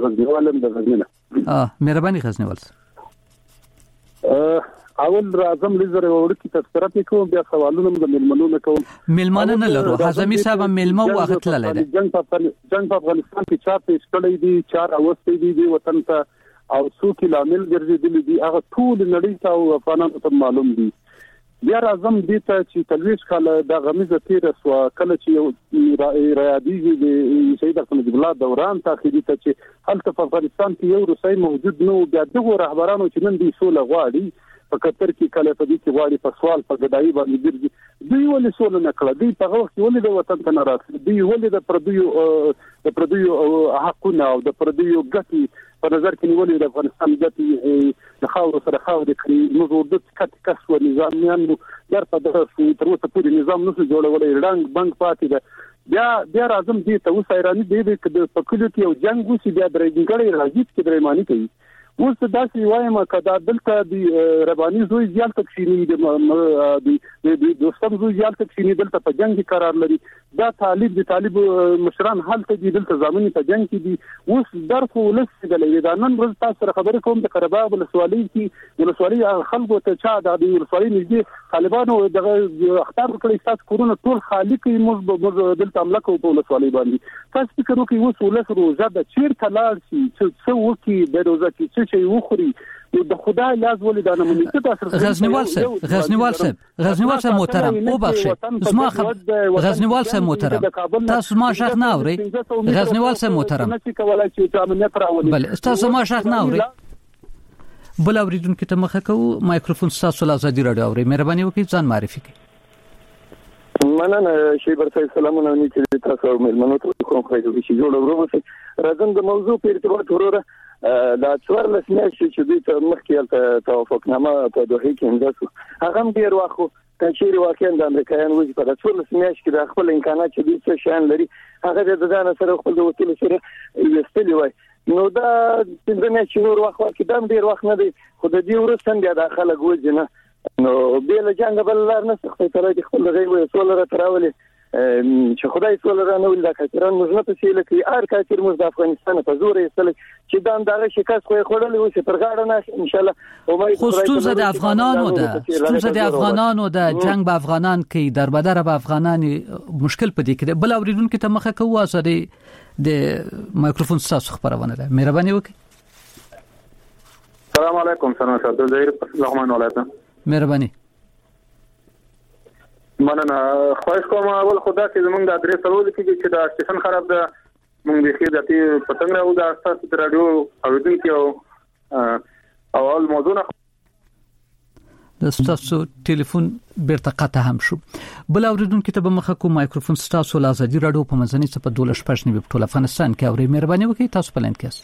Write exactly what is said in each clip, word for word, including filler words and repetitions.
غزنیوالم د غزنینا. اه مهرباني غزنیوال. اول راځم لزر ورکی تذکرات کوم بیا سوالونه د ملمنونو کوم. ملمنه نه لرو حزمی صاحب ملمه وخت لاله ده. جنگ په جنگ په افغانستان کې چا پیش کړی دي چار اوستې دي د وطن ته او څو کیلامل ګرځېدلي دي هغه ټول نړۍ ته او افغانانو ته معلوم دي. بیا راځم دې ته چې تلويش کاله د غمیزه تیر سو کله چې ریاضي د سید احمد الله دوران تاخیری ته چې هلته په افغانستان کې یو روسي موجود نو بیا دغه رهبرانو چې نن دي سوله غواړي په کتر کې کله په دې کې غواړي په سوال په غدایي باندې ګرځي دوی ولې سوله نه کړه دوی په وخت ولې د وطن ته نه راځي دوی ولې د پردیو د پردیو حقونه او د پردیو ګټي په نظر کې نیولې د افغانستان ګټي د خاور سره خاور کړی موږ د کټ کس و نظام یانو در په دغه تر اوسه پورې نظام نشو جوړولای رنګ بنګ پاتې ده. بیا بیا راځم دې ته اوس ایرانی دی د پکلو کې یو جنگ وسی بیا درېګړې راځي چې درېمانی کوي اوس داسې وایم کدا دلته د ربانی زوی زیات تکشینی د د دوستم زوی زیات تکشینی دلته په جنگ کې قرار لري دا طالب د طالب مشران حالت دي دلته ځامنې په جنگ کې دي اوس درس ولس دلې دا نن ورځ تاسو سره خبرې کوم د قربا ولسوالۍ کې ولسوالۍ خلکو ته چا د ولسوالۍ نږدې طالبانو دغه اختار کړی تاسو کورونه ټول خالق موږ دلته عمله کوو په ولسوالۍ باندې تاسو فکر وکړئ اوس ولس روزه د چیرته لاړ شي څه وکړي د روزه کې چې وخوري د خدای لاز ولې دا نمونه تاسو غزنیوال صاحب غزنیوال صاحب غزنیوال صاحب محترم او بخښه زما خب غزنیوال صاحب محترم تاسو ما شخ نه اوري غزنیوال صاحب محترم بل تاسو ما شخ نه اوري بل اوریدونکو ته مخه کو مایکروفون تاسو له ازادي رادیو اوري مهرباني وکړئ ځان معرفي کړئ. مننه شي برته سلامونه نیته تاسو ملمنو ته کوم خیر وشي جوړ وروسته راځم د موضوع په ارتباط وروره دا څوار لسنه چې دوی ته مخکې توافقنامه په دوحه کې انداسو هغه هم ډیر واخو تشریح واقعا د امریکایانو وځي په څوار لسنه کې د خپل امکانات چې دوی څه شان لري هغه د ځان سره خپل د وکیل سره یستلی وای نو دا څنګه چې ور واخو کې دم ډیر وخت نه دی خو د دې ورسته بیا داخله ګوځي نه نو بیل جنگ بل لار نه څه تر دې خپل غوې سولر تراولي چې خدای سولر نه ول دا کثران موږ نه پېل کې ار کثر موږ د افغانستان په زور یې سل چې دا دغه شکست خو خړلې و چې پر غاړه نه ان شاء الله خصوصا د افغانانو ده خصوصا د افغانانو ده جنگ به افغانان کې دربدر به افغانان مشکل پدې کې بل اوریدونکو ته مخه کوه اسره د مایکروفون تاسو خبرونه ده مهرباني وکړئ. السلام علیکم سلام سره زهیر لغمان ولایت مهرباني مننه خواهش کوم اول خدا چې زمونږ د ادرس ورول کې چې دا سټیشن خراب ده مونږ د خې دتی پتنګ راو دا تاسو د رادیو اوریدونکو اول موضوع د تاسو ټلیفون بیرته قطع هم شو بل اوریدونکو ته به مخه کو مایکروفون تاسو له ازادي رادیو په منځنۍ صفه دولس پښنی په ټول افغانستان کې اوري مهرباني وکړئ تاسو پلان کې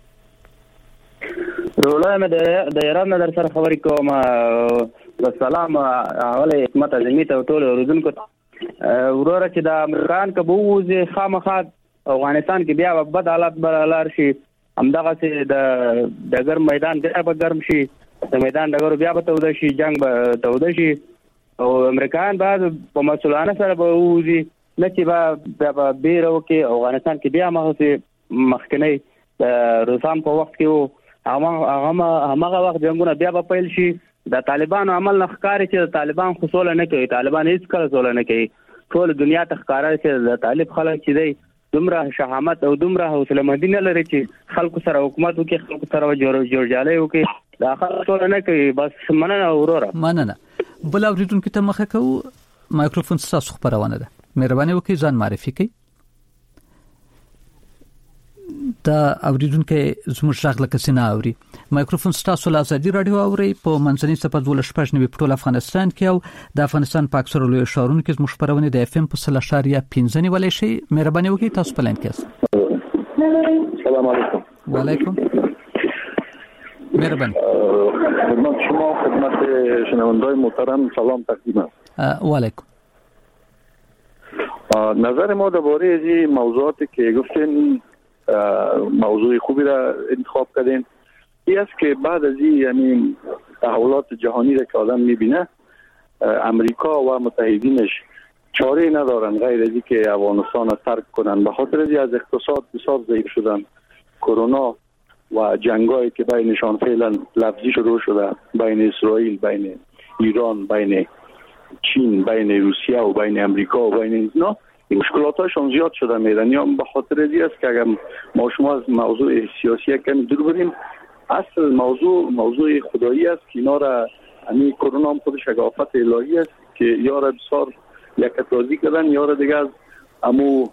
رولا مې د ایران در سره خبرې کوم والسلام اوله حکمت اعظمي ته ټول اوریدونکو وروره چې د امریکان کبوزي خامخا افغانستان کې بیا بد حالات برالار شي همدغه چې د دګر میدان بیا به ګرم شي د میدان دګر بیا به تود شي جنگ به تود شي او امریکان بعد په مسولانه سره به وځي نه چې به بیرو کې افغانستان کې بیا مخه مخکنی روسان په وخت کې هغه هغه وخت جنگونه بیا به پیل شي د طالبانو عمل نه ښکاري چې طالبان خصوصا نه کوي طالبان هیڅ کله زول نه کوي ټول دنیا ته ښکاري چې د طالب خلک چې دی دومره شهامت او دومره حوصله مدینه لري چې خلکو سره حکومت وکړي خلکو سره جوړ جوړجاله وکړي دا خلک نه کوي بس مننه وروره مننه بل اوریدونکو ته مخه کو مایکروفون تاسو خبرونه ده مهرباني وکړئ ځان معرفي کړئ. دا اوریدونکو زموږ شغله کسینه اوري مایکروفون تاسو له ازادي رادیو اوري په منځنۍ صفه دولس پښنی په ټول افغانستان کې او د افغانستان په اکثر لوی شهرونو کې زموږ خبرونه د اف ام په سل اشاریه پنځه نیولې شي مهرباني وکړئ تاسو پلان کې. السلام علیکم. وعلیکم مهرباني خدمت شما خدمت شنوندای محترم سلام تقدیم است. وعلیکم. نظر ما درباره از موضوعاتی که گفتین موضوع خوبی را انتخاب کردین این است که بعد از این یعنی تحولات جهانی را که آدم میبینه امریکا و متحدینش چاره ندارن غیر از این که افغانستان را ترک کنن به خاطر از اقتصاد بسیار ضعیف شدن کرونا و جنگایی که بینشان فعلا لفظی شروع شده، بین اسرائیل، بین ایران، بین چین، بین روسیه و بین امریکا و بین اینا، این مشکلاتشون زیاد شده میرن. یا به خاطر ازی است که اگر ما شما از موضوع سیاسی کمی دور بریم، اصل موضوع موضوع خدایی است که اینا را همین کرونا هم خودش یک آفت الهی است که یا را بسیار یکتازی کردن یا را دیگه از امو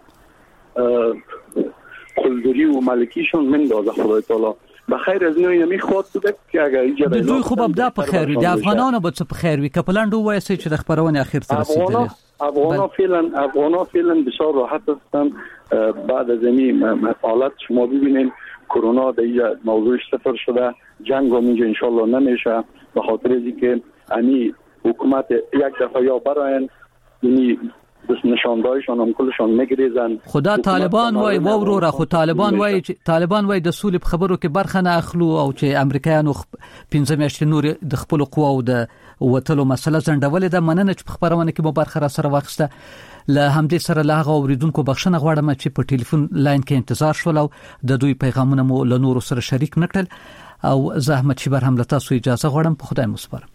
قلدری و ملکیشون مندازه خدای تعالی. بخیر از اینو میخواد بده که اگر ایجاد د دوی خو به په خیر وي د افغانانو به څه په خیر وي. کپلند وایي چې د خبرونه اخر ته رسیدلی افغانا فعلا افغانا فعلا بسیار راحت هستن بعد از این حالت. شما ببینید کرونا دیگه موضوعش صفر شده، جنگ هم اینجا انشالله نمیشه به خاطر اینکه یعنی حکومت یک دفعه یا براین یعنی دست نشاندایشان هم کلشان میگریزن. خدا طالبان وای و وروره خو طالبان وای طالبان وای د سولې په خبرو کې برخه نه اخلو او چې امریکایانو پنځه میاشتې نور د خپل قواو د وټلو مسله ځنډولې ده. مننه چې په خبرونه کې مو برخه را سره واخسته. له همدې سره لاغه اوریدونکو بخښنه غواړم چې په ټلیفون لاین کې انتظار شول او د دوی پیغامونه مو له نورو سره شریک نکړل. او زحمت شي بر هم له تاسو اجازه غواړم. په خدای مو سپارم.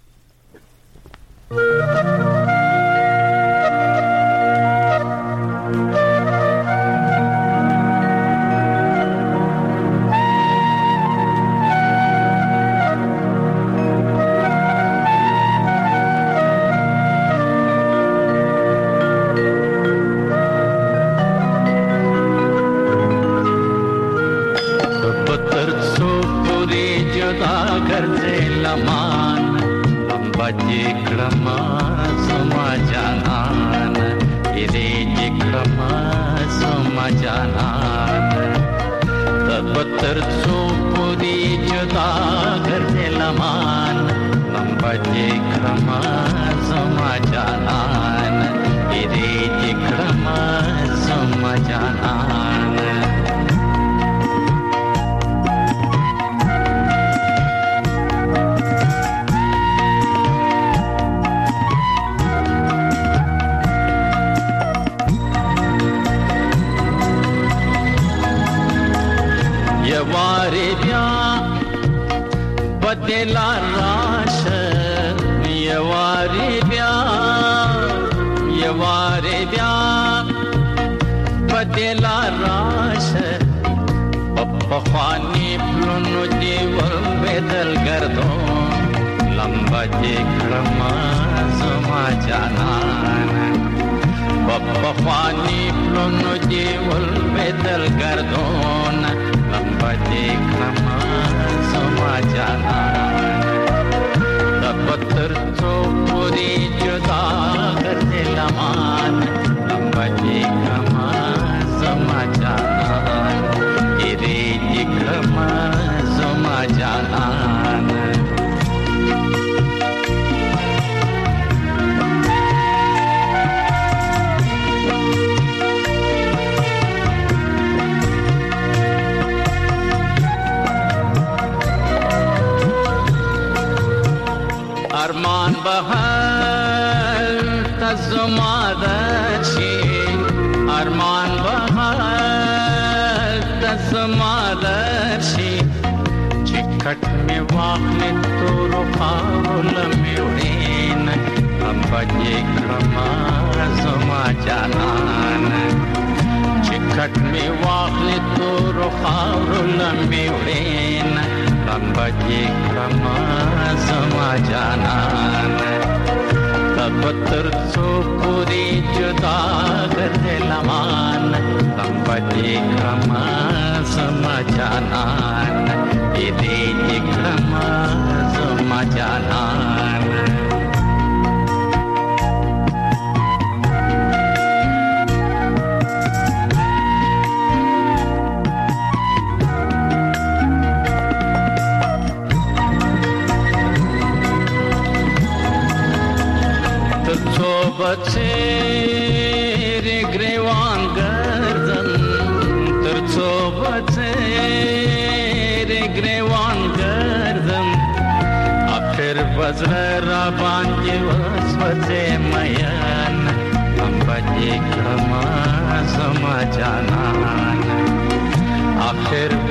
ارمان بهر تزمادشی ارمان بهر تزمادشی چکٹ میں واخل تو رخاول میوڑین ہم بجے کرما زما جانان چکٹ میں واخل تو رخاول میوڑین ہم بجے کرما زما جانان تب تر سو پوری جدا کرتے لمان ہم بجے کرما زما جانان ایدے کرما زما جانان بچے رے گریوان گردن ترچو بچے رے گریوان گردن آخر بزر بانجی وسوسے میان ہم بجے کرما زما جانان آخر